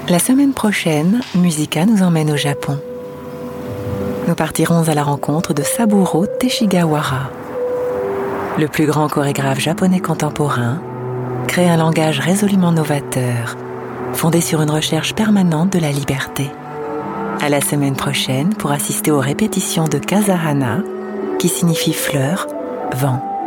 La semaine prochaine, Musica nous emmène au Japon. Nous partirons à la rencontre de Saburo Teshigawara. Le plus grand chorégraphe japonais contemporain crée un langage résolument novateur, fondé sur une recherche permanente de la liberté. À la semaine prochaine pour assister aux répétitions de Kasahana, qui signifie fleur, vent.